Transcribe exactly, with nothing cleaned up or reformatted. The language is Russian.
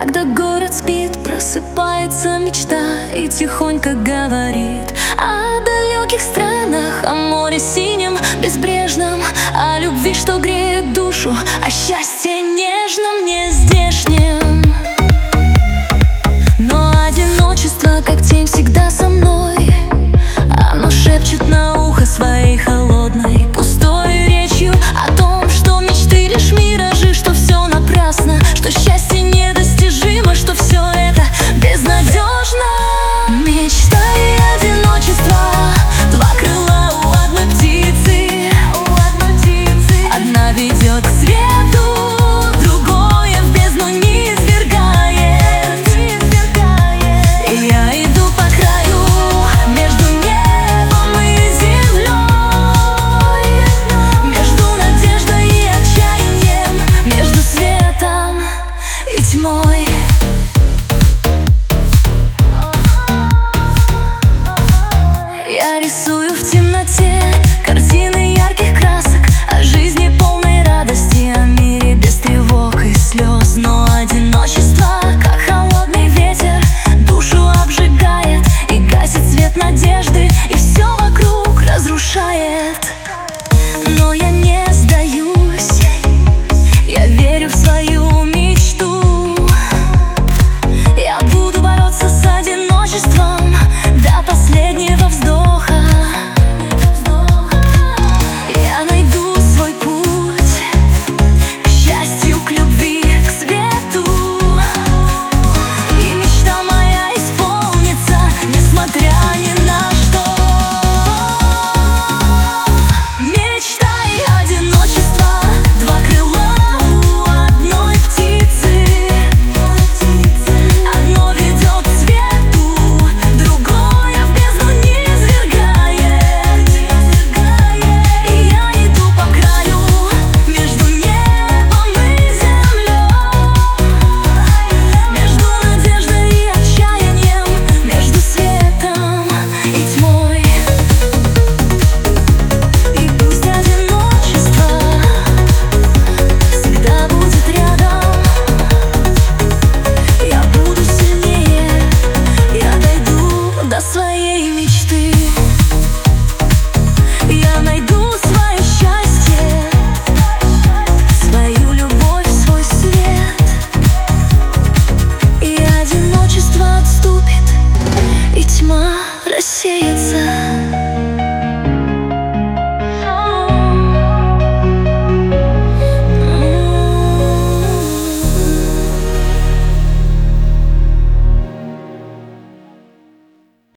Когда город спит, просыпается мечта и тихонько говорит о далеких странах, о море синем, безбрежном, о любви, что греет душу, о счастье нежном, нездешнем. Но одиночество, как тень, всегда со мной. Оно шепчет на ухо своей холодной, пустой речью о том, что мечты лишь миражи, что все напрасно, что счастье недостижимо, что все это безнадежно. Мечта и одиночество — два крыла у одной птицы. Одна ведет к свету, другое в бездну низвергает. И я иду по краю между небом и землей, между надеждой и отчаянием, между светом и тьмой. Я рисую в темноте картины ярких красок, о жизни полной радости, о мире без тревог и слез. Но одиночество, как холодный ветер, душу обжигает и гасит свет надежды, и все вокруг разрушает. Но я не сдаюсь, я верю в свою мечту. Я буду бороться с одиночеством.